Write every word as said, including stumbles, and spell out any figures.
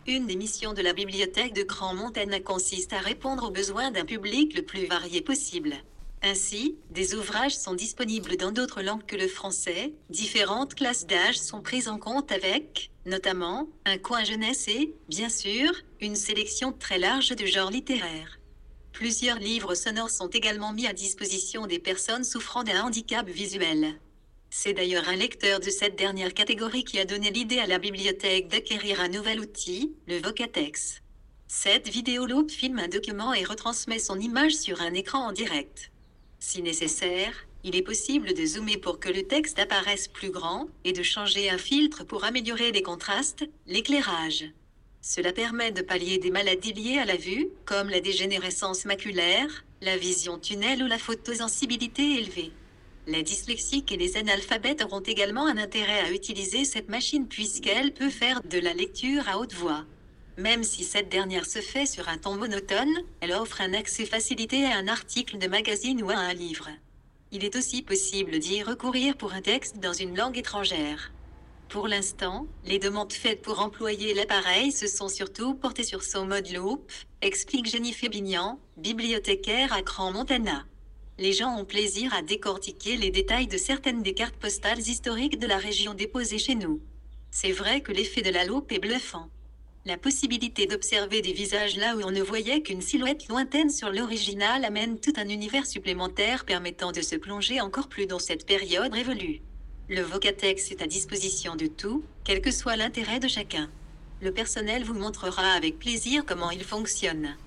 Une des missions de la bibliothèque de Crans-Montana consiste à répondre aux besoins d'un public le plus varié possible. Ainsi, des ouvrages sont disponibles dans d'autres langues que le français, différentes classes d'âge sont prises en compte avec, notamment, un coin jeunesse et, bien sûr, une sélection très large de genres littéraires. Plusieurs livres sonores sont également mis à disposition des personnes souffrant d'un handicap visuel. C'est d'ailleurs un lecteur de cette dernière catégorie qui a donné l'idée à la bibliothèque d'acquérir un nouvel outil, le Vocatex. Cette vidéolope filme un document et retransmet son image sur un écran en direct. Si nécessaire, il est possible de zoomer pour que le texte apparaisse plus grand et de changer un filtre pour améliorer les contrastes, l'éclairage. Cela permet de pallier des maladies liées à la vue, comme la dégénérescence maculaire, la vision tunnel ou la photosensibilité élevée. Les dyslexiques et les analphabètes auront également un intérêt à utiliser cette machine puisqu'elle peut faire de la lecture à haute voix. Même si cette dernière se fait sur un ton monotone, elle offre un accès facilité à un article de magazine ou à un livre. Il est aussi possible d'y recourir pour un texte dans une langue étrangère. Pour l'instant, les demandes faites pour employer l'appareil se sont surtout portées sur son mode loop, explique Jennifer Bignan, bibliothécaire à Crans-Montana. Les gens ont plaisir à décortiquer les détails de certaines des cartes postales historiques de la région déposées chez nous. C'est vrai que l'effet de la loupe est bluffant. La possibilité d'observer des visages là où on ne voyait qu'une silhouette lointaine sur l'original amène tout un univers supplémentaire permettant de se plonger encore plus dans cette période révolue. Le Vocatex est à disposition de tous, quel que soit l'intérêt de chacun. Le personnel vous montrera avec plaisir comment il fonctionne.